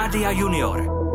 Rádia Junior.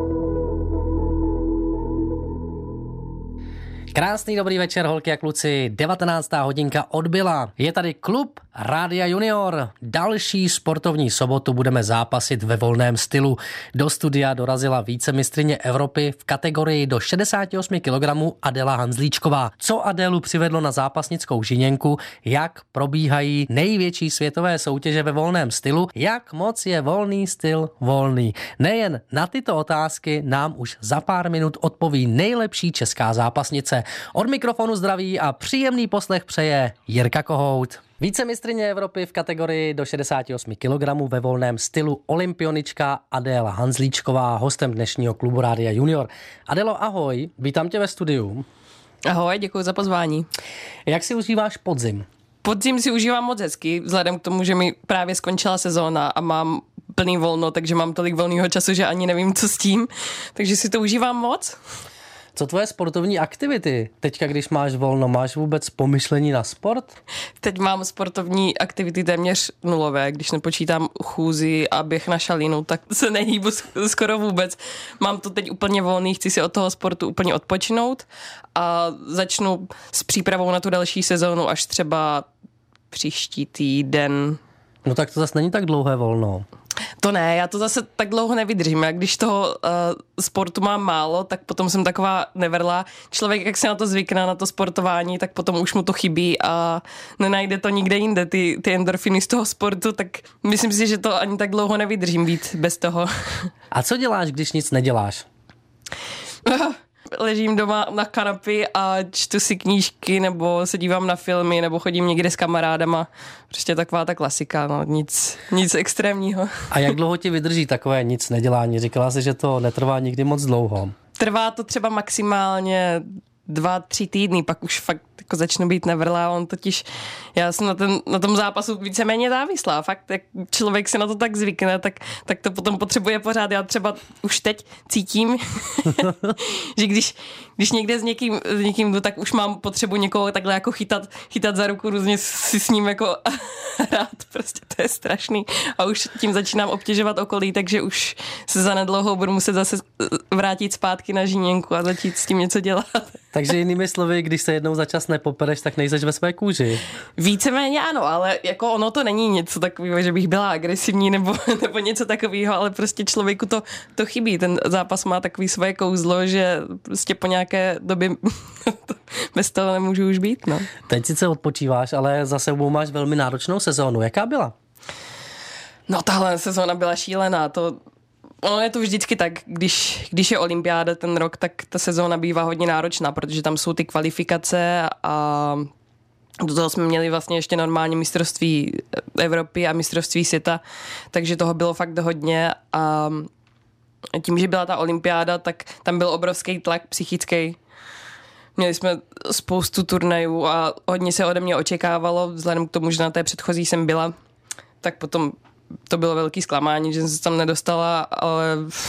Krásný dobrý večer, holky a kluci, 19. hodinka odbyla. Je tady klub Rádia Junior. Další sportovní sobotu budeme zápasit ve volném stylu. Do studia dorazila vícemistryně Evropy v kategorii do 68 kg Adela Hanzlíčková. Co Adélu přivedlo na zápasnickou žiněnku, jak probíhají největší světové soutěže ve volném stylu, jak moc je volný styl volný. Nejen na tyto otázky nám už za pár minut odpoví nejlepší česká zápasnice. Od mikrofonu zdraví a příjemný poslech přeje Jirka Kohout. Vícemistryně Evropy v kategorii do 68 kg ve volném stylu olympionička Adéla Hanzlíčková, hostem dnešního klubu Rádia Junior. Adélo, ahoj, vítám tě ve studiu. Ahoj, děkuji za pozvání. Jak si užíváš podzim? Podzim si užívám moc hezky, vzhledem k tomu, že mi právě skončila sezóna a mám plný volno, takže mám tolik volného času, že ani nevím, co s tím. Takže si to užívám moc. Co tvoje sportovní aktivity? Teďka, když máš volno, máš vůbec pomyšlení na sport? Teď mám sportovní aktivity téměř nulové. Když nepočítám chůzi a běh na šalínu, tak se nehýbu skoro vůbec. Mám to teď úplně volný, chci si od toho sportu úplně odpočinout a začnu s přípravou na tu další sezónu až třeba příští týden. No tak to zase není tak dlouhé volno. To ne, já to zase tak dlouho nevydržím. Já když toho sportu mám málo, tak potom jsem taková neverlá. Člověk, jak se na to zvykne, na to sportování, tak potom už mu to chybí a nenajde to nikde jinde, ty endorfiny z toho sportu, tak myslím si, že to ani tak dlouho nevydržím být bez toho. A co děláš, když nic neděláš? Ležím doma na kanapě a čtu si knížky, nebo se dívám na filmy, nebo chodím někde s kamarádama. Prostě taková ta klasika, no, nic extrémního. A jak dlouho ti vydrží takové nic nedělání? Říkala jsi, že to netrvá nikdy moc dlouho. Trvá to třeba maximálně 2-3 týdny, pak už fakt jako začnu být nevrlá, on totiž, já jsem na tom zápasu víceméně závislá, fakt, jak člověk si na to tak zvykne, tak to potom potřebuje pořád. Já třeba už teď cítím, že když někde s někým jdu, tak už mám potřebu někoho takhle jako chytat za ruku, různě si s ním jako rád, prostě to je strašný a už tím začínám obtěžovat okolí, takže už se zanedlouho budu muset zase vrátit zpátky na žíněnku a začít s tím něco dělat. Takže jinými slovy, když se jednou za čas nepopereš, tak nejseš ve své kůži. Víceméně ano, ale jako ono to není něco takového, že bych byla agresivní nebo něco takového, ale prostě člověku to chybí. Ten zápas má takový svoje kouzlo, že prostě po nějaké době bez toho nemůžu už být. No. Teď sice odpočíváš, ale za sebou máš velmi náročnou sezónu. Jaká byla? No tahle sezóna byla šílená, ono je to vždycky tak, když je olympiáda ten rok, tak ta sezóna bývá hodně náročná, protože tam jsou ty kvalifikace a do toho jsme měli vlastně ještě normálně mistrovství Evropy a mistrovství světa, takže toho bylo fakt hodně a tím, že byla ta olympiáda, tak tam byl obrovský tlak psychický. Měli jsme spoustu turnajů a hodně se ode mě očekávalo, vzhledem k tomu, že na té předchozí jsem byla, tak potom to bylo velký zklamání, že jsem se tam nedostala, ale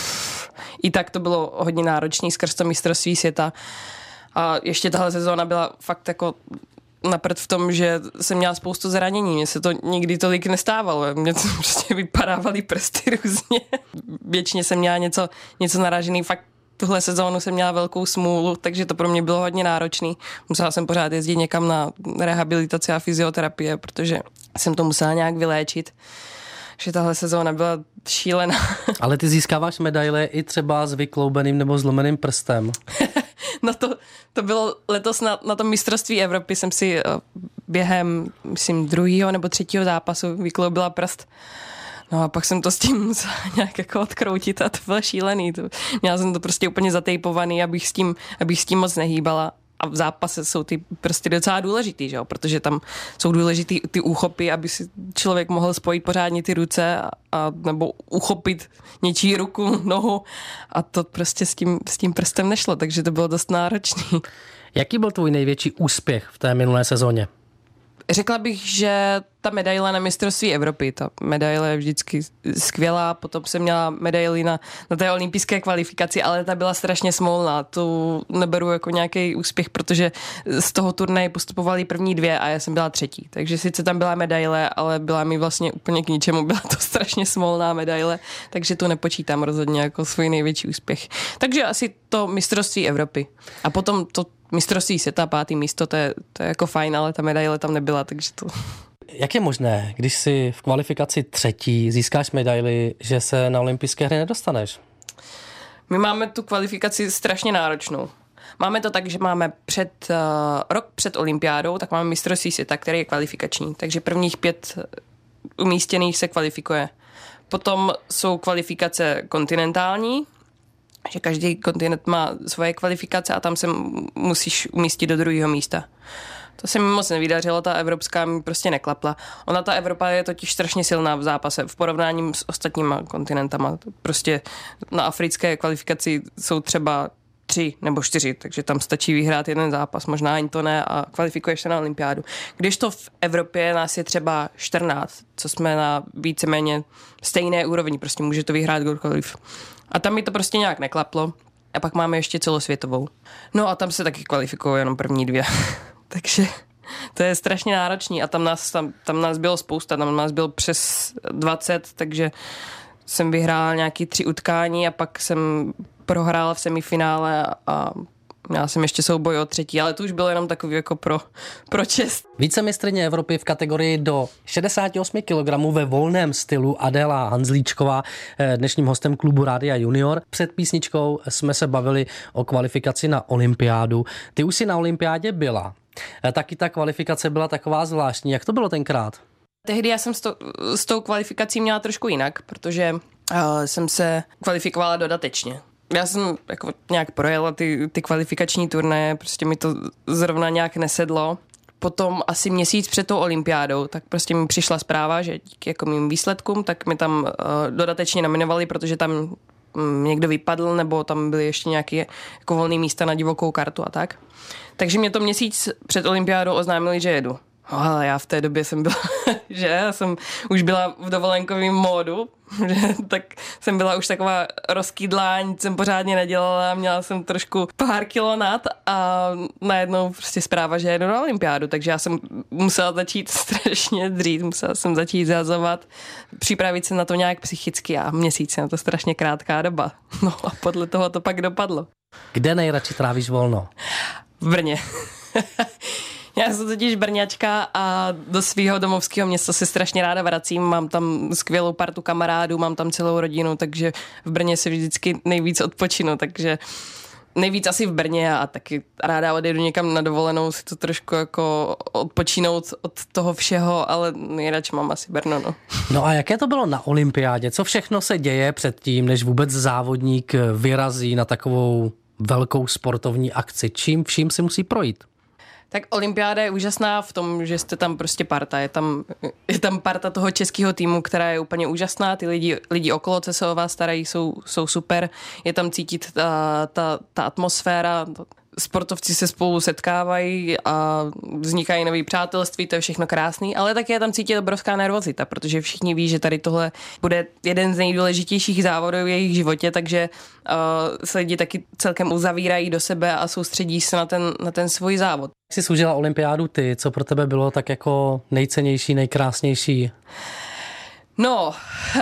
i tak to bylo hodně náročný skrz to mistrovství světa. A ještě tahle sezóna byla fakt jako napřed v tom, že jsem měla spoustu zranění. Mně se to nikdy tolik nestávalo. Mně to prostě vypadávaly prsty různě. Většině jsem měla něco naražený. Fakt tuhle sezónu jsem měla velkou smůlu, takže to pro mě bylo hodně náročný. Musela jsem pořád jezdit někam na rehabilitaci a fyzioterapie, protože jsem to musela nějak vyléčit. Že tahle sezóna byla šílená. Ale ty získáváš medaile i třeba s vykloubeným nebo zlomeným prstem. No to bylo letos na tom mistrovství Evropy, jsem si během, myslím, 2. nebo 3. zápasu vykloubila prst. No a pak jsem to s tím musela nějak jako odkroutit a to bylo šílený. Měla jsem to prostě úplně zatejpovaný, abych s tím moc nehýbala. A v zápase jsou ty prsty docela důležitý, že jo? Protože tam jsou důležitý ty úchopy, aby si člověk mohl spojit pořádně ty ruce a nebo uchopit něčí ruku, nohu a to prostě s tím prstem nešlo, takže to bylo dost náročný. Jaký byl tvůj největší úspěch v té minulé sezóně? Řekla bych, že ta medaile na mistrovství Evropy, ta medaile je vždycky skvělá, potom jsem měla medaili na té olympijské kvalifikaci, ale ta byla strašně smolná, tu neberu jako nějaký úspěch, protože z toho turnaje postupovali první 2 a já jsem byla 3. Takže sice tam byla medaile, ale byla mi vlastně úplně k ničemu, byla to strašně smolná medaile, takže tu nepočítám rozhodně jako svůj největší úspěch. Takže asi to mistrovství Evropy. A potom to mistrovství světa, 5. místo, to je jako fajn, ale ta medaile tam nebyla, takže to... Jak je možné, když si v kvalifikaci 3. získáš medaili, že se na olympijské hry nedostaneš? My máme tu kvalifikaci strašně náročnou. Máme to tak, že máme rok před olympiádou, tak máme mistrovství světa, který je kvalifikační, takže prvních 5 umístěných se kvalifikuje. Potom jsou kvalifikace kontinentální, že každý kontinent má svoje kvalifikace a tam se musíš umístit do 2. místa. To se mi moc nevydařilo, ta evropská mi prostě neklapla. Ta Evropa je totiž strašně silná v zápase v porovnání s ostatníma kontinentama. Prostě na africké kvalifikaci jsou třeba 3 nebo 4, takže tam stačí vyhrát jeden zápas, možná ani to ne a kvalifikuješ se na olympiádu. Když to v Evropě nás je třeba 14, co jsme na víceméně stejné úrovni, prostě může to vyhrát kdokoliv. A tam mi to prostě nějak neklaplo. A pak máme ještě celosvětovou. No a tam se taky kvalifikují jenom první 2. Takže to je strašně náročný a tam nás bylo spousta, tam nás bylo přes 20, takže jsem vyhrál nějaký 3 utkání a pak jsem prohrál v semifinále a měl jsem ještě souboj o 3, ale to už bylo jenom takový jako pro čest. Vícemistryně Evropy v kategorii do 68 kg ve volném stylu Adéla Hanzlíčková, dnešním hostem klubu Rádia Junior. Před písničkou jsme se bavili o kvalifikaci na olympiádu. Ty už si na olympiádě byla. Taky ta kvalifikace byla taková zvláštní. Jak to bylo tenkrát? Tehdy já jsem s tou kvalifikací měla trošku jinak, protože jsem se kvalifikovala dodatečně. Já jsem jako nějak projela ty kvalifikační turnaje, prostě mi to zrovna nějak nesedlo. Potom asi měsíc před tou olympiádou, tak prostě mi přišla zpráva, že díky jako mým výsledkům, tak mi tam dodatečně nominovali, protože tam někdo vypadl, nebo tam byly ještě nějaké jako volné místa na divokou kartu a tak. Takže mě to měsíc před olympiádou oznámili, že jedu. Ale já v té době jsem byla, že já jsem už byla v dovolenkovém módu, že tak jsem byla už taková rozkydlá, nic jsem pořádně nedělala, měla jsem trošku pár kilo nad a najednou prostě zpráva, že jedu na olympiádu, takže já jsem musela začít strašně dřít, musela jsem začít zahazovat, připravit se na to nějak psychicky a měsíc je na to strašně krátká doba. No a podle toho to pak dopadlo. Kde nejradši trávíš volno? V Brně. Já jsem totiž Brňačka a do svého domovského města se strašně ráda vracím. Mám tam skvělou partu kamarádů, mám tam celou rodinu, takže v Brně se vždycky nejvíc odpočinu, takže nejvíc asi v Brně a taky ráda odjedu někam na dovolenou si to trošku jako odpočinout od toho všeho, ale nejradši mám asi Brno. No a jaké to bylo na olympiádě? Co všechno se děje předtím, než vůbec závodník vyrazí na takovou velkou sportovní akci? Čím vším si musí projít? Tak olympiáda je úžasná v tom, že jste tam prostě parta. Je tam parta toho českého týmu, která je úplně úžasná. Ty lidi okolo, co se o vás starají, jsou super. Je tam cítit ta atmosféra. Sportovci se spolu setkávají a vznikají nový přátelství, to je všechno krásný, ale také je tam cítit obrovská nervozita, protože všichni ví, že tady tohle bude jeden z nejdůležitějších závodů v jejich životě, takže se lidi taky celkem uzavírají do sebe a soustředí se na ten svůj závod. Jak jsi užila olympiádu ty? Co pro tebe bylo tak jako nejcennější, nejkrásnější? No,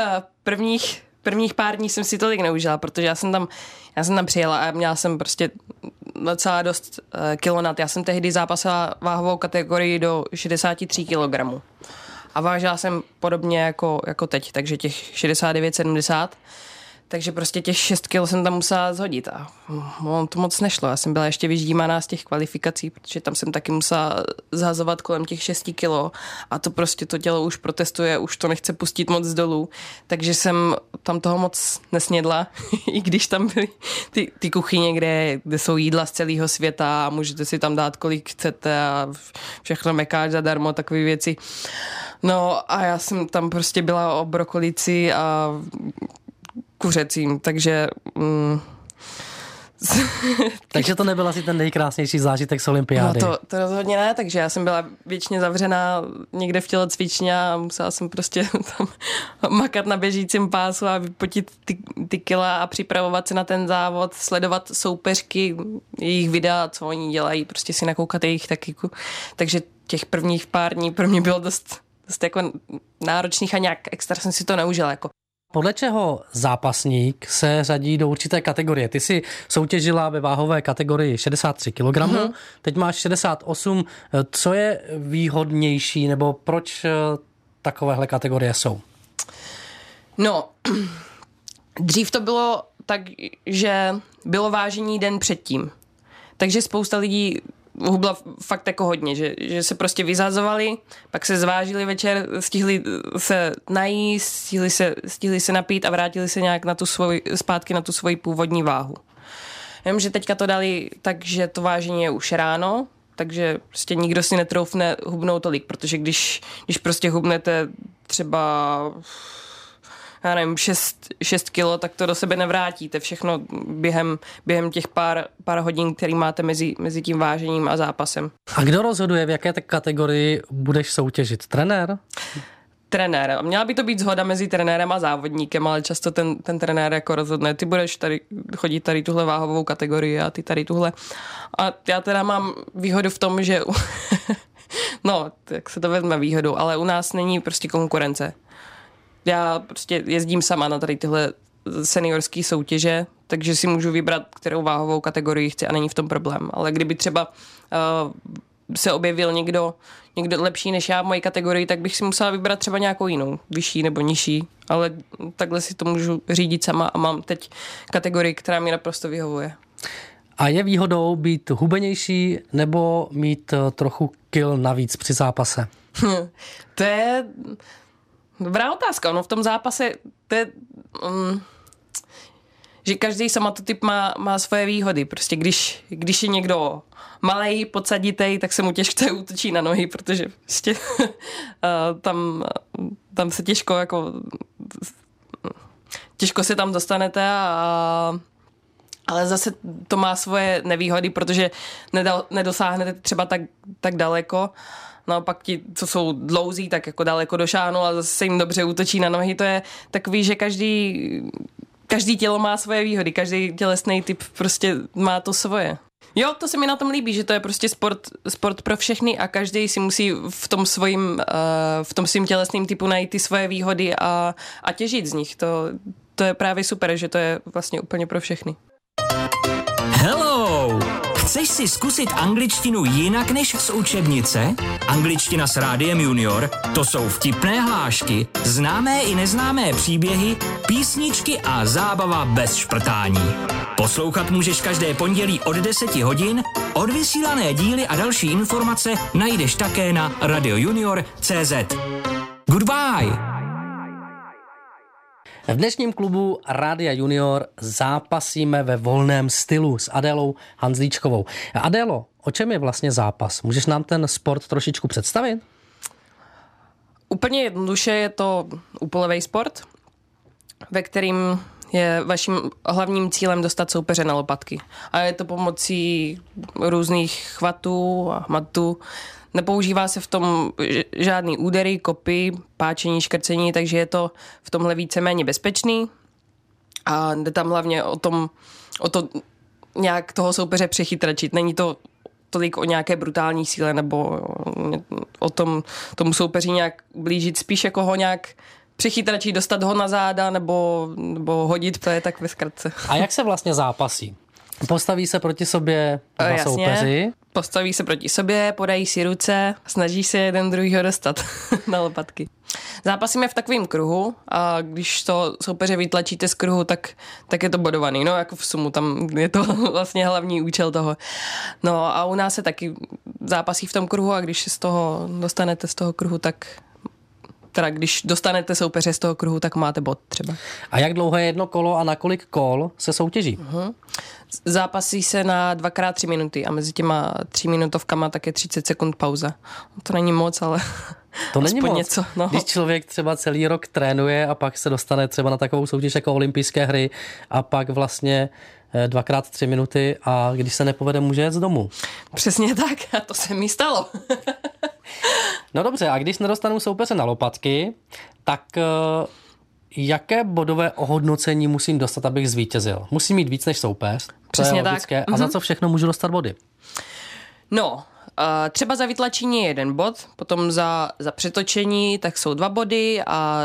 prvních pár dní jsem si tolik neužila, protože já jsem tam přijela a měla jsem prostě docela dost kilonat. Já jsem tehdy zápasila váhovou kategorii do 63 kg. A vážila jsem podobně jako teď, takže těch 69-70. Takže prostě těch 6 kg jsem tam musela zhodit a to moc nešlo. Já jsem byla ještě vyždímaná z těch kvalifikací, protože tam jsem taky musela zhazovat kolem těch 6 kg a to prostě to tělo už protestuje, už to nechce pustit moc dolů, takže jsem tam toho moc nesnědla, i když tam byly ty kuchyně, kde jsou jídla z celého světa a můžete si tam dát kolik chcete a všechno mekáč zadarmo, takové věci. No a já jsem tam prostě byla o brokolici a kuřecím, takže Takže to nebyl asi ten nejkrásnější zážitek z olympiády. No to rozhodně ne, takže já jsem byla věčně zavřená někde v tělocvičně a musela jsem prostě tam makat na běžícím pásu a vypotit ty kila a připravovat se na ten závod, sledovat soupeřky, jejich videa, co oni dělají, prostě si nakoukat jejich takyku. Takže těch prvních pár dní pro mě bylo dost jako náročných a nějak extra jsem si to neužila. Jako. Podle čeho zápasník se řadí do určité kategorie? Ty jsi soutěžila ve váhové kategorii 63 kg, teď máš 68. Co je výhodnější nebo proč takovéhle kategorie jsou? No, dřív to bylo tak, že bylo vážení den předtím. Takže spousta lidí hubla fakt jako hodně, že se prostě vyzazovali, pak se zvážili večer, stihli se najíst, stihli se napít a vrátili se nějak zpátky na tu svoji původní váhu. Vím, že teďka to dali tak, že to vážení je už ráno, takže prostě nikdo si netroufne hubnout tolik, protože když prostě hubnete třeba já nevím, 6 kilo, tak to do sebe nevrátíte všechno během těch pár hodin, který máte mezi tím vážením a zápasem. A kdo rozhoduje, v jaké kategorii budeš soutěžit? Trenér? Trenér. Měla by to být shoda mezi trenérem a závodníkem, ale často ten trenér jako rozhodne, ty budeš tady chodit tady tuhle váhovou kategorii a ty tady tuhle. A já teda mám výhodu v tom, že no, tak se to vezme výhodu, ale u nás není prostě konkurence. Já prostě jezdím sama na tady tyhle seniorské soutěže, takže si můžu vybrat, kterou váhovou kategorii chci a není v tom problém. Ale kdyby třeba se objevil někdo lepší než já v mojí kategorii, tak bych si musela vybrat třeba nějakou jinou, vyšší nebo nižší. Ale takhle si to můžu řídit sama a mám teď kategorii, která mi naprosto vyhovuje. A je výhodou být hubenější nebo mít trochu kil navíc při zápase? To je dobrá otázka. No v tom zápase to je, že každý somatotyp má svoje výhody. Prostě když je někdo malej, podsaditej, tak se mu těžko útočí na nohy, protože prostě tam se těžko se tam dostanete ale zase to má svoje nevýhody, protože nedosáhnete třeba tak daleko. Naopak ti, co jsou dlouzí, tak jako daleko došáhnou a zase se jim dobře útočí na nohy. To je takový, že každý tělo má svoje výhody, každý tělesný typ prostě má to svoje. Jo, to se mi na tom líbí, že to je prostě sport pro všechny a každý si musí v tom svým tělesným typu najít ty svoje výhody a těžit z nich. To je právě super, že to je vlastně úplně pro všechny. Hello! Chceš si zkusit angličtinu jinak než z učebnice? Angličtina s Rádiem Junior, to jsou vtipné hlášky, známé i neznámé příběhy, písničky a zábava bez šprtání. Poslouchat můžeš každé pondělí od 10 hodin, odvysílané díly a další informace najdeš také na radiojunior.cz. Goodbye! V dnešním klubu Rádia Junior zápasíme ve volném stylu s Adélou Hanzlíčkovou. Adélo, o čem je vlastně zápas? Můžeš nám ten sport trošičku představit? Úplně jednoduše je to úpolový sport, ve kterým je vaším hlavním cílem dostat soupeře na lopatky. A je to pomocí různých chvatů a matů. Nepoužívá se v tom žádný údery, kopy, páčení, škrcení, takže je to v tomhle víceméně bezpečný. A jde tam hlavně o to nějak toho soupeře přechytračit. Není to tolik o nějaké brutální síle nebo o tomu soupeři nějak blížit, spíš jako ho nějak přechytračit, dostat ho na záda nebo hodit, to je tak ve zkratce. A jak se vlastně zápasí? Postaví se proti sobě dva soupeři? Postaví se proti sobě, podají si ruce, snaží se jeden druhýho dostat na lopatky. Zápasíme v takovém kruhu a když to soupeře vytlačíte z kruhu, tak je to bodovaný. No jako v sumu, tam je to vlastně hlavní účel toho. No a u nás se taky zápasí v tom kruhu a když se dostanete z toho kruhu, když dostanete soupeře z toho kruhu, tak máte bod třeba. A jak dlouho je jedno kolo a na kolik kol se soutěží? Zápasí se na 2x3 minuty a mezi těma 3 minutovkama tak je 30 sekund pauza. To není moc, ale to není moc. Něco, no. Když člověk třeba celý rok trénuje a pak se dostane třeba na takovou soutěž jako olympijské hry a pak vlastně 2x 3 minuty a když se nepovede, může jet z domu. Přesně tak, a to se mi stalo. No dobře, a když nedostanu soupeře na lopatky, tak jaké bodové ohodnocení musím dostat, abych zvítězil? Musím mít víc než soupeř, Přesně to je logické. tak. A za co všechno můžu dostat body? No, třeba za vytlačení je 1 bod, potom za přetočení tak jsou 2 body a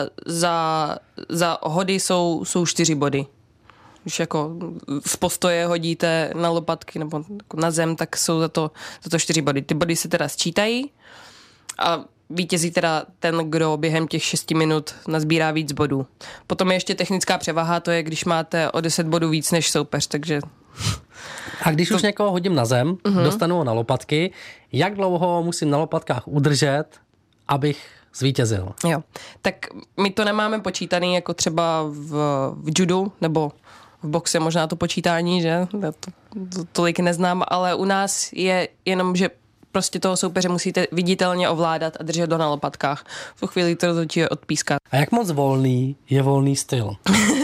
za hody jsou 4 body. Když jako z postoje hodíte na lopatky nebo na zem, tak jsou za to 4 body. Ty body se teda sčítají a vítězí teda ten, kdo během těch 6 minut nazbírá víc bodů. Potom je ještě technická převaha, to je, když máte o 10 bodů víc než soupeř, takže... A když už někoho hodím na zem, dostanu ho na lopatky, jak dlouho musím na lopatkách udržet, abych zvítězil? Jo, tak my to nemáme počítaný jako třeba v judu nebo v boxe možná to počítání, že? Já to tolik neznám, ale u nás je jenom, že prostě toho soupeře musíte viditelně ovládat a držet ho na lopatkách. V tu chvíli to rozhodčí odpíská. A jak moc volný je volný styl?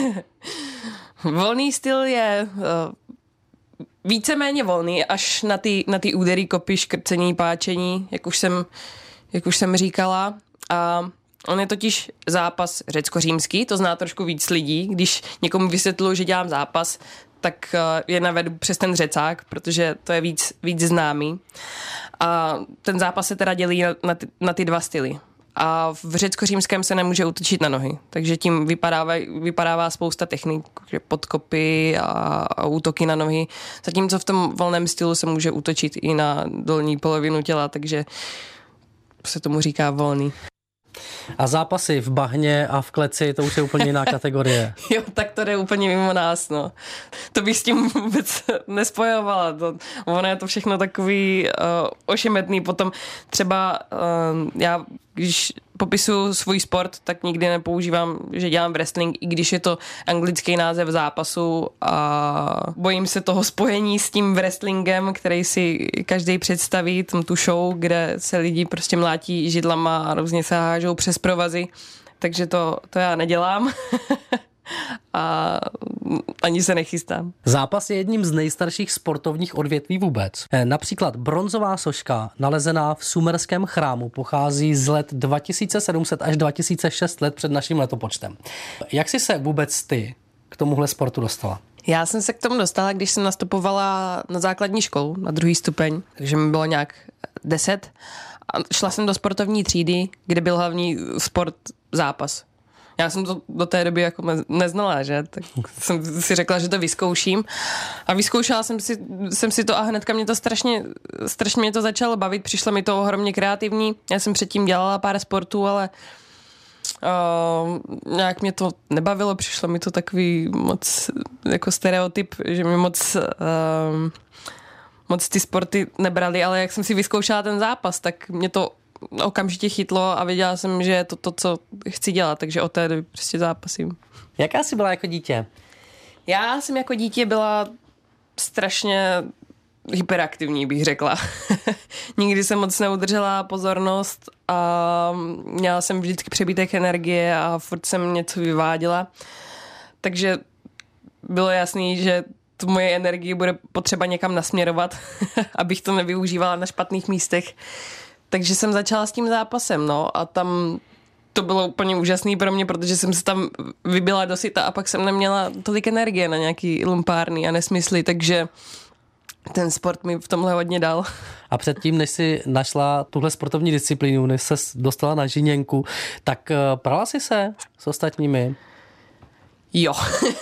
Volný styl je víceméně volný, až na ty údery, kopy, škrcení, páčení, jak už jsem říkala. A on je totiž zápas řecko-římský, to zná trošku víc lidí. Když někomu vysvětluji, že dělám zápas, tak je navedu přes ten řecák, protože to je víc známý. A ten zápas se teda dělí na ty 2 styly. A v řecko-římském se nemůže útočit na nohy, takže tím vypadává spousta technik, podkopy a útoky na nohy. Zatímco v tom volném stylu se může útočit i na dolní polovinu těla, takže se tomu říká volný. A zápasy v bahně a v kleci, to už je úplně jiná kategorie. Jo, tak to jde úplně mimo nás, no. To bych s tím vůbec nespojovala. Ono je to všechno takový ošemetný. Potom třeba já, když popisuju svůj sport, tak nikdy nepoužívám, že dělám wrestling, i když je to anglický název zápasu a bojím se toho spojení s tím wrestlingem, který si každý představí, tu show, kde se lidi prostě mlátí židlama a různě se hážou přes provazy, takže to já nedělám. A ani se nechystám. Zápas je jedním z nejstarších sportovních odvětví vůbec. Například bronzová soška, nalezená v Sumerském chrámu, pochází z let 2700 až 2006 let před naším letopočtem. Jak jsi se vůbec ty k tomuhle sportu dostala? Já jsem se k tomu dostala, když jsem nastupovala na základní školu, na 2. stupeň, takže mi bylo nějak 10. A šla jsem do sportovní třídy, kde byl hlavní sport zápas. Já jsem to do té doby jako neznala, že? Tak jsem si řekla, že to vyzkouším. A vyzkoušela jsem si to a hnedka mě to strašně mě to začalo bavit. Přišlo mi to ohromně kreativní. Já jsem předtím dělala pár sportů, ale nějak mě to nebavilo. Přišlo mi to takový moc jako stereotyp, že mi moc ty sporty nebrali, ale jak jsem si vyzkoušela ten zápas, tak mě to okamžitě chytlo a věděla jsem, že je to, co chci dělat, takže od té doby prostě zápasím. Jaká jsi byla jako dítě? Já jsem jako dítě byla strašně hyperaktivní, bych řekla. Nikdy jsem moc neudržela pozornost a měla jsem vždycky přebytek energie a furt jsem něco vyváděla. Takže bylo jasný, že tu moje energii bude potřeba někam nasměrovat, abych to nevyužívala na špatných místech. Takže jsem začala s tím zápasem, no, a tam to bylo úplně úžasný pro mě, protože jsem se tam vybila do syta a pak jsem neměla tolik energie na nějaký lumpárny a nesmysly, takže ten sport mi v tomhle hodně dal. A předtím, než jsi našla tuhle sportovní disciplínu, než se dostala na žíněnku, tak prala jsi se s ostatními? Jo.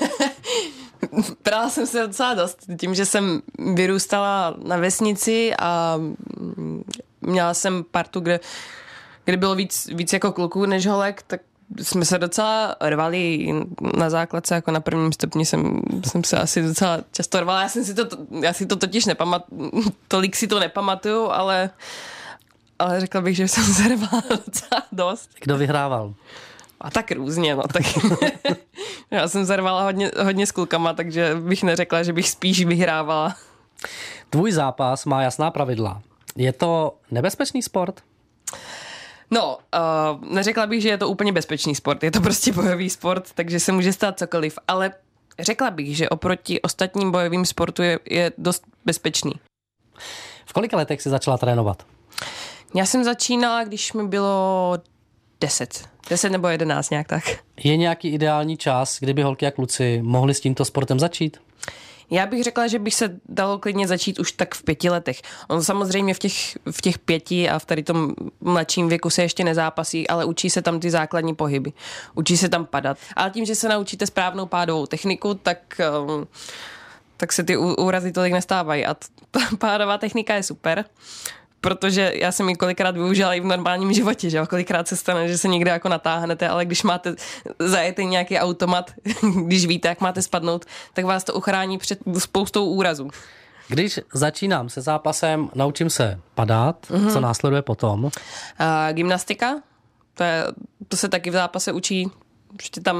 Prala jsem se docela dost. Tím, že jsem vyrůstala na vesnici a měla jsem partu, kde bylo víc jako kluků než holek, tak jsme se docela rvali na základce, jako na 1. stupni jsem se asi docela často rvala. Já si to totiž tolik si to nepamatuju, ale řekla bych, že jsem se rvala docela dost. Kdo vyhrával? A tak různě, no tak. Já jsem zarvala hodně s klukama, takže bych neřekla, že bych spíš vyhrávala. Tvůj zápas má jasná pravidla. Je to nebezpečný sport? No, neřekla bych, že je to úplně bezpečný sport. Je to prostě bojový sport, takže se může stát cokoliv. Ale Řekla bych, že oproti ostatním bojovým sportu je dost bezpečný. V kolika letech jsi začala trénovat? Já jsem začínala, když mi bylo 10 nebo 11 nějak tak. Je nějaký ideální čas, kdyby holky a kluci mohli s tímto sportem začít? Já bych řekla, že bych se dalo klidně začít už tak v 5 letech. On samozřejmě v těch 5 a v tady tom mladším věku se ještě nezápasí, ale učí se tam ty základní pohyby. Učí se tam padat. Ale tím, že se naučíte správnou pádovou techniku, tak se ty úrazy tolik nestávají. A ta pádová technika je super, protože já jsem ji kolikrát využila i v normálním životě, že jo? Kolikrát se stane, že se někde jako natáhnete, ale když máte zajetý nějaký automat, když víte, jak máte spadnout, tak vás to uchrání před spoustou úrazů. Když začínám se zápasem, naučím se padat, co následuje potom? Gymnastika, to se taky v zápase učí, prostě tam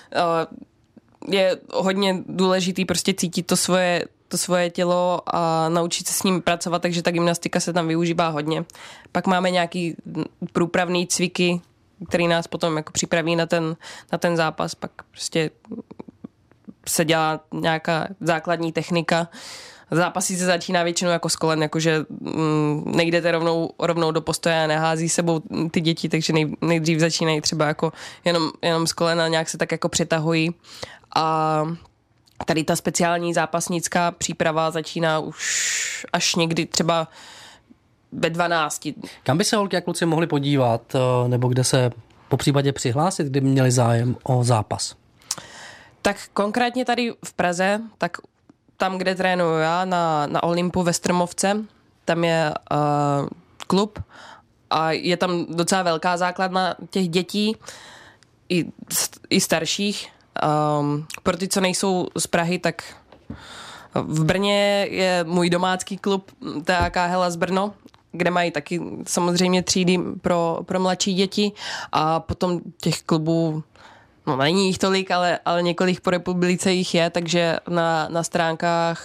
je hodně důležitý prostě cítit to svoje tělo a naučit se s ním pracovat, takže ta gymnastika se tam využívá hodně. Pak máme nějaký průpravný cviky, který nás potom jako připraví na ten zápas, pak prostě se dělá nějaká základní technika. Zápasy se začíná většinou jako z kolen, jakože nejdete rovnou do postoje a nehází sebou ty děti, takže nejdřív začínají třeba jako jenom z kolen a nějak se tak jako přetahují. A tady ta speciální zápasnická příprava začíná už až někdy třeba ve 12. Kam by se holky a kluci mohli podívat, nebo kde se popřípadě přihlásit, kdyby měli zájem o zápas? Tak konkrétně tady v Praze, tak tam, kde trénuju já, na Olympu ve Strmovce, tam je klub a je tam docela velká základna těch dětí i starších. Pro ty, co nejsou z Prahy, tak v Brně je můj domácký klub TAK Hellas Brno, kde mají taky samozřejmě třídy pro mladší děti a potom těch klubů, no není jich tolik, ale několik po republice jich je, takže na stránkách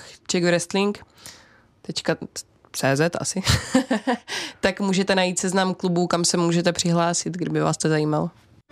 czechwrestling.cz asi, tak můžete najít seznam klubů, kam se můžete přihlásit, kdyby vás to zajímalo.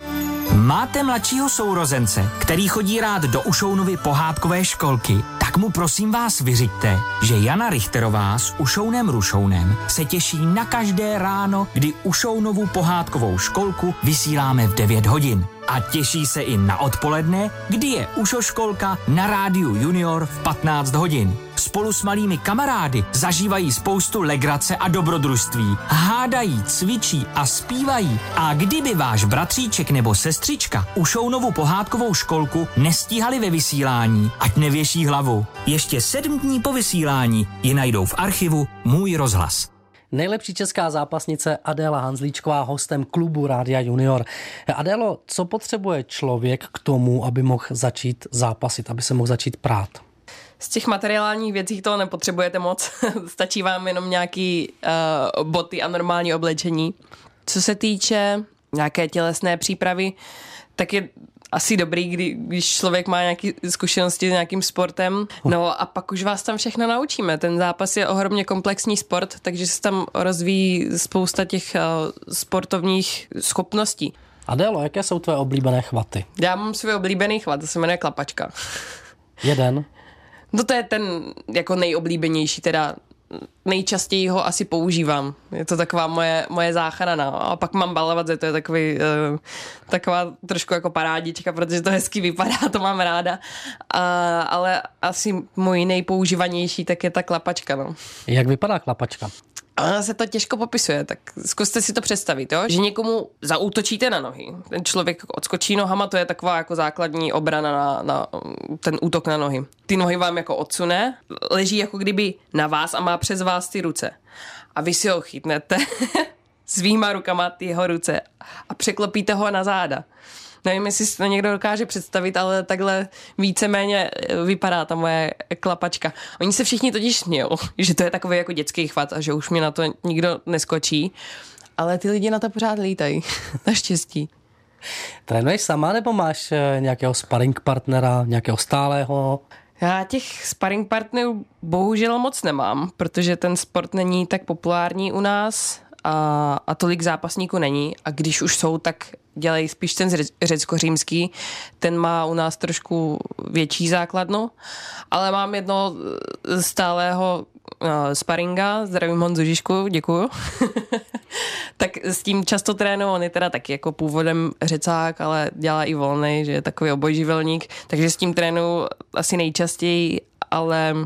Máte mladšího sourozence, který chodí rád do Ušounovy pohádkové školky, tak mu prosím vás vyřiďte, že Jana Richterová s Ušounem Rušounem se těší na každé ráno, kdy Ušounovu pohádkovou školku vysíláme v 9 hodin. A těší se i na odpoledne, kdy je Ušoškolka na rádiu Junior v 15 hodin. Spolu s malými kamarády zažívají spoustu legrace a dobrodružství. Hádají, cvičí a zpívají. A kdyby váš bratříček nebo sestřička Ušounovu pohádkovou školku nestíhali ve vysílání, ať nevěší hlavu. Ještě 7 dní po vysílání ji najdou v archivu Můj rozhlas. Nejlepší česká zápasnice Adéla Hanzlíčková hostem klubu Rádia Junior. Adélo, co potřebuje člověk k tomu, aby mohl začít zápasit, aby se mohl začít prát? Z těch materiálních věcí toho nepotřebujete moc. Stačí vám jenom nějaký boty a normální oblečení. Co se týče nějaké tělesné přípravy, tak je asi dobrý, když člověk má nějaké zkušenosti s nějakým sportem. No a pak už vás tam všechno naučíme. Ten zápas je ohromně komplexní sport, takže se tam rozvíjí spousta těch sportovních schopností. Adélo, jaké jsou tvé oblíbené chvaty? Já mám svůj oblíbený chvat, to se jmenuje klapačka. Jeden? No to je ten jako nejoblíbenější, teda nejčastěji ho asi používám. Je to taková moje záchrana. A pak mám balavadze, to je taková trošku jako parádička, protože to hezky vypadá, to mám ráda. Ale asi můj nejpoužívanější tak je ta klapačka. No. Jak vypadá klapačka? A se to těžko popisuje, tak zkuste si to představit, jo? Že někomu zaútočíte na nohy. Ten člověk odskočí nohama, to je taková jako základní obrana na ten útok na nohy. Ty nohy vám jako odsune, leží jako kdyby na vás a má přes vás ty ruce. A vy si ho chytnete svýma rukama, ty jeho ruce a překlopíte ho na záda. Nevím, jestli si to někdo dokáže představit, ale takhle víceméně vypadá ta moje klapačka. Oni se všichni totiž smějou, že to je takový jako dětský chvat a že už mě na to nikdo neskočí. Ale ty lidi na to pořád lítají. Naštěstí. Trénuješ sama nebo máš nějakého sparring partnera, nějakého stálého? Já těch sparring partnerů bohužel moc nemám, protože ten sport není tak populární u nás a tolik zápasníků není a když už jsou, tak dělají spíš ten řecko-římský, ten má u nás trošku větší základnu, ale mám jedno stálého sparinga, zdravím Honzu Žižku, děkuju. Tak s tím často trénuju, on je teda taky jako původem Řecák, ale dělá i volnej, že je takový obojživelník, takže s tím trénuju asi nejčastěji, ale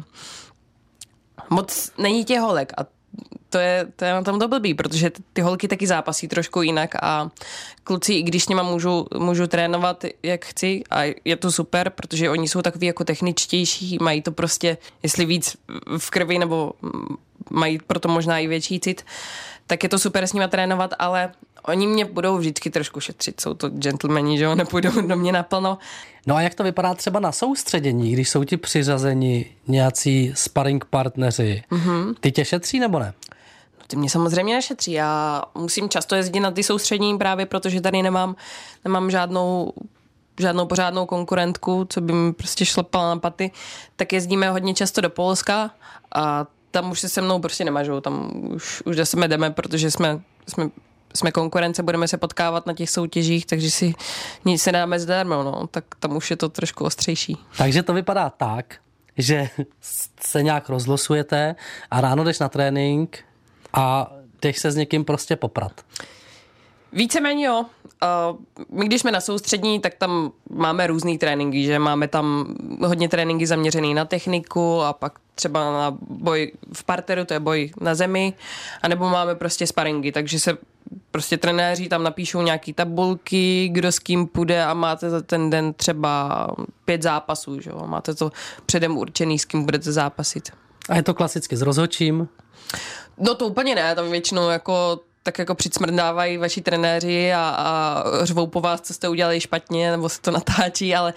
moc není těch holek a to je na tom to blbý, protože ty holky taky zápasí trošku jinak a kluci, i když s nima můžu trénovat, jak chci a je to super, protože oni jsou takový jako techničtější, mají to prostě, jestli víc v krvi nebo mají proto možná i větší cit, tak je to super s nima trénovat, ale oni mě budou vždycky trošku šetřit, jsou to gentlemani, že jo, nepůjdou do mě naplno. No a jak to vypadá třeba na soustředění, když jsou ti přiřazeni nějací sparring partneři? Ty tě šetří nebo ne? Ty mě samozřejmě nešetří. Já musím často jezdit na ty soustředění právě, protože tady nemám žádnou pořádnou konkurentku, co by mi prostě šlapala na paty. Tak jezdíme hodně často do Polska a tam už se mnou prostě nemažou. Tam už do sebe jdeme, protože jsme konkurence, budeme se potkávat na těch soutěžích, takže si nic se dáme zdarma, no. Tak tam už je to trošku ostřejší. Takže to vypadá tak, že se nějak rozlosujete a ráno jdeš na trénink a jdeš se s někým prostě poprat. Víceméně jo. My když jsme na soustřední, tak tam máme různý tréninky, že máme tam hodně tréninky zaměřený na techniku a pak třeba na boj v parteru, to je boj na zemi, anebo máme prostě sparingy, takže se prostě trenéři tam napíšou nějaký tabulky, kdo s kým půjde a máte za ten den třeba 5 zápasů, že jo? Máte to předem určený, s kým budete zápasit. A je to klasicky s rozhodčím? No to úplně ne, tam většinou tak jako přicmrdávají vaši trenéři a řvou po vás, co jste udělali špatně, nebo se to natáčí, ale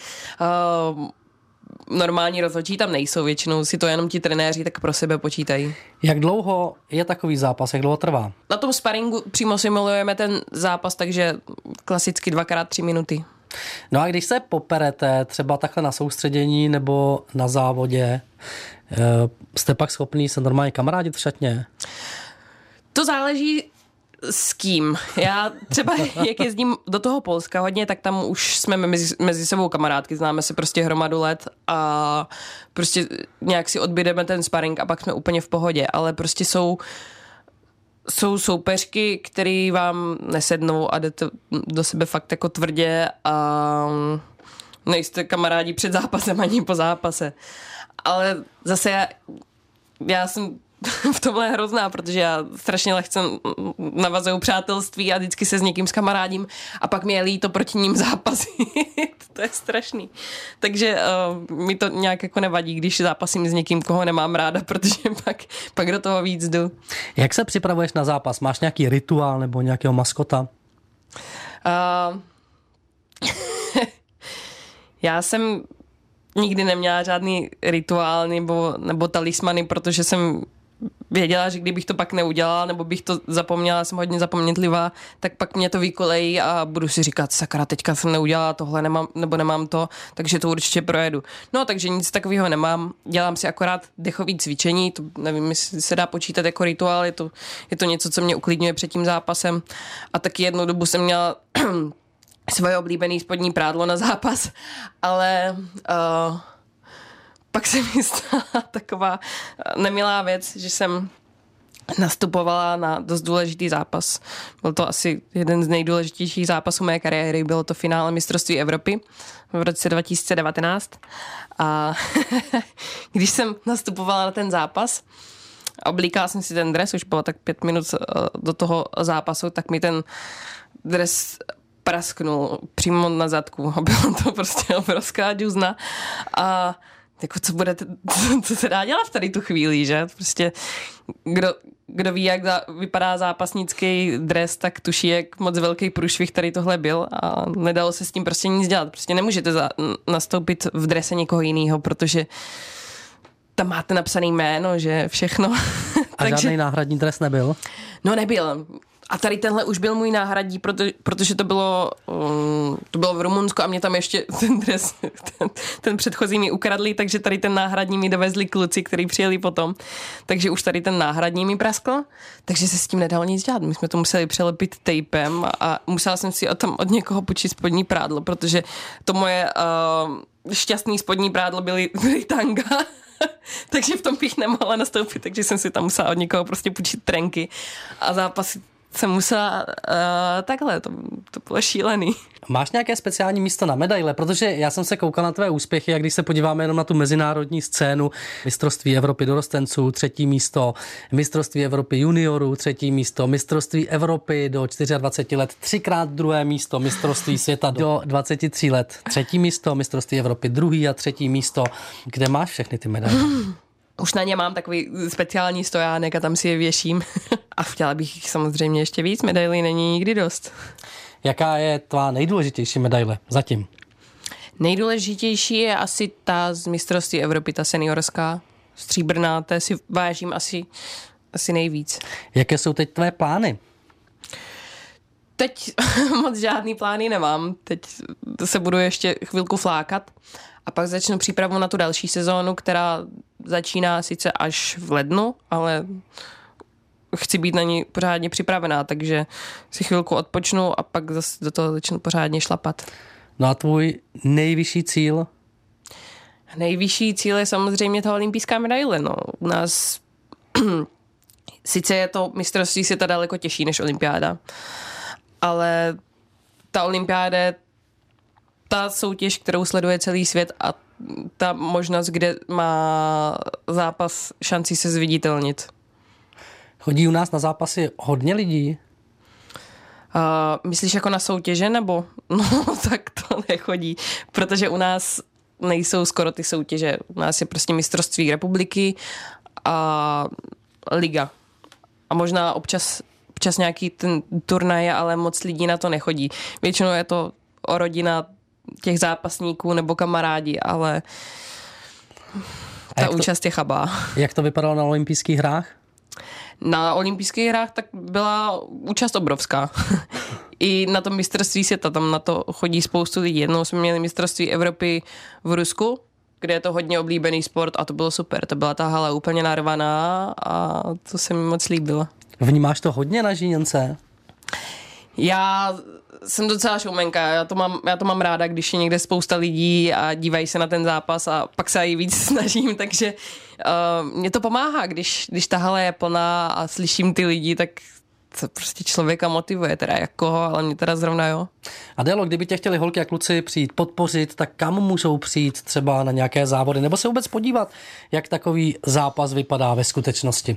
normální rozhodčí tam nejsou, většinou si to jenom ti trenéři tak pro sebe počítají. Jak dlouho je takový zápas, jak dlouho trvá? Na tom sparingu přímo simulujeme ten zápas, takže klasicky 2x3 minuty. No a když se poperete třeba takhle na soustředění nebo na závodě, jste pak schopný se normálně kamarádit v šatně? To záleží s kým. Já třeba, jak jezdím do toho Polska hodně, tak tam už jsme mezi sebou kamarádky, známe se prostě hromadu let a prostě nějak si odbydeme ten sparring a pak jsme úplně v pohodě, ale prostě jsou soupeřky, který vám nesednou a jdete do sebe fakt jako tvrdě a nejste kamarádi před zápasem ani po zápase. Ale zase já jsem v tomhle hrozná, protože já strašně lehce navazuju přátelství a vždycky se s někým skamarádím a pak mi je líto proti ním zápasit. To je strašný. Takže mi to nějak jako nevadí, když zápasím s někým, koho nemám ráda, protože pak do toho víc jdu. Jak se připravuješ na zápas? Máš nějaký rituál nebo nějakého maskota? Já jsem nikdy neměla žádný rituál nebo talismany, protože jsem věděla, že kdybych to pak neudělala, nebo bych to zapomněla, jsem hodně zapomnětlivá, tak pak mě to vykolejí a budu si říkat, sakra, teďka jsem neudělala tohle, nemám to, takže to určitě projedu. No, takže nic takového nemám. Dělám si akorát dechové cvičení, to nevím, jestli se dá počítat jako rituál, je to něco, co mě uklidňuje před tím zápasem. A taky jednu dobu jsem měla svoje oblíbené spodní prádlo na zápas, ale pak se mi stala taková nemilá věc, že jsem nastupovala na dost důležitý zápas. Byl to asi jeden z nejdůležitějších zápasů mé kariéry. Bylo to finále mistrovství Evropy v roce 2019. A když jsem nastupovala na ten zápas, oblíkala jsem si ten dres, už bylo tak 5 minut do toho zápasu, tak mi ten dres prasknul přímo na zadku. A bylo to prostě obrovská džuzna. A jako co se dá dělat v tady tu chvíli, že? Prostě kdo ví, jak vypadá zápasnický dres, tak tuší, jak moc velký průšvih tady tohle byl a nedalo se s tím prostě nic dělat. Prostě nemůžete nastoupit v drese někoho jiného, protože tam máte napsaný jméno, že všechno. A žádný náhradní dres nebyl? No nebyl. A tady tenhle už byl můj náhradní, protože to bylo v Rumunsku a mě tam ještě ten dres, ten předchozí mi ukradli, takže tady ten náhradní mi dovezli kluci, kteří přijeli potom. Takže už tady ten náhradní mi praskl, takže se s tím nedalo nic dělat. My jsme to museli přelepit tejpem a musela jsem si od někoho půjčit spodní prádlo, protože to moje šťastný spodní prádlo byly tanga. Takže v tom bych nemohla nastoupit, takže jsem si tam musela od někoho prostě půjčit trenky a zápasy jsem musela takhle, to bylo šílený. Máš nějaké speciální místo na medaile? Protože já jsem se koukal na tvé úspěchy a když se podíváme jenom na tu mezinárodní scénu, mistrovství Evropy dorostenců, 3. místo, mistrovství Evropy juniorů, 3. místo, mistrovství Evropy do 24 let, 3x 2. místo, mistrovství světa do 23 let, 3. místo, mistrovství Evropy 2. a 3. místo. Kde máš všechny ty medaile? Už na ně mám takový speciální stojánek a tam si je věším. A chtěla bych samozřejmě ještě víc, medailí není nikdy dost. Jaká je tvá nejdůležitější medaile zatím? Nejdůležitější je asi ta z mistrovství Evropy, ta seniorská, stříbrná, té si vážím asi nejvíc. Jaké jsou teď tvé plány? Teď moc žádný plány nemám. Teď se budu ještě chvilku flákat a pak začnu přípravu na tu další sezónu, která začíná sice až v lednu, ale chci být na ní pořádně připravená, takže si chvilku odpočnu a pak zase do toho začnu pořádně šlapat. No a tvůj nejvyšší cíl? Nejvyšší cíl je samozřejmě ta olympijská medaile. No. U nás sice je to mistrovství světa daleko těžší než olympiáda, ale ta olympiáda je ta soutěž, kterou sleduje celý svět a ta možnost, kde má zápas šanci se zviditelnit. Chodí u nás na zápasy hodně lidí? Myslíš jako na soutěže, nebo? No, tak to nechodí, protože u nás nejsou skoro ty soutěže. U nás je prostě mistrovství republiky a liga. A možná občas nějaký ten turnaj, ale moc lidí na to nechodí. Většinou je to o rodina těch zápasníků nebo kamarádi, ale ta účast je chabá. Jak to vypadalo na olympijských hrách? Na olympijských hrách tak byla účast obrovská. I na tom mistrovství světa, tam na to chodí spoustu lidí. Jednou jsme měli mistrovství Evropy v Rusku, kde je to hodně oblíbený sport a to bylo super. To byla ta hala úplně narvaná a to se mi moc líbilo. Vnímáš to hodně na Žíněnce? Já jsem docela showmanka, já to mám ráda, když je někde spousta lidí a dívají se na ten zápas a pak se i víc snažím, takže mě to pomáhá, když ta hala je plná a slyším ty lidi, tak to prostě člověka motivuje, teda jak koho, ale mě teda zrovna jo. Adélo, kdyby tě chtěli holky a kluci přijít podpořit, tak kam můžou přijít třeba na nějaké závody, nebo se vůbec podívat, jak takový zápas vypadá ve skutečnosti?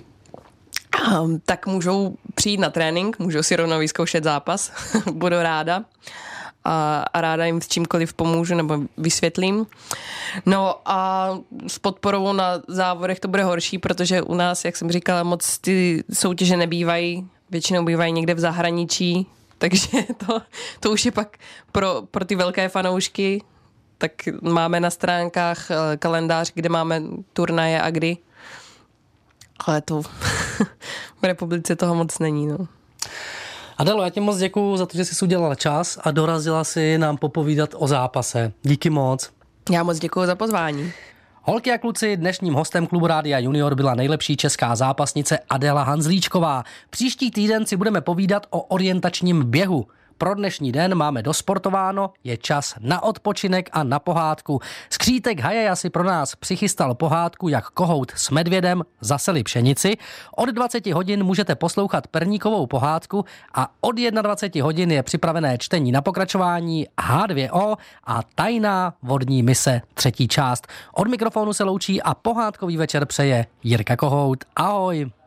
Tak můžou přijít na trénink, můžou si rovnou vyzkoušet zápas, budu ráda a ráda jim s čímkoliv pomůžu nebo vysvětlím. No a s podporou na závodech to bude horší, protože u nás, jak jsem říkala, moc ty soutěže nebývají, většinou bývají někde v zahraničí, takže to už je pak pro ty velké fanoušky, tak máme na stránkách kalendář, kde máme turnaje a kdy. Ale to v republice toho moc není. No. Adélo, já ti moc děkuju za to, že jsi udělala čas a dorazila si nám popovídat o zápase. Díky moc. Já moc děkuju za pozvání. Holky a kluci, dnešním hostem klubu Rádia Junior byla nejlepší česká zápasnice Adéla Hanzlíčková. Příští týden si budeme povídat o orientačním běhu. Pro dnešní den máme dosportováno, je čas na odpočinek a na pohádku. Skřítek Hajeja si pro nás přichystal pohádku Jak kohout s medvědem zaseli pšenici. Od 20 hodin můžete poslouchat perníkovou pohádku a od 21 hodin je připravené čtení na pokračování H2O a Tajná vodní mise 3. část. Od mikrofonu se loučí a pohádkový večer přeje Jirka Kohout. Ahoj!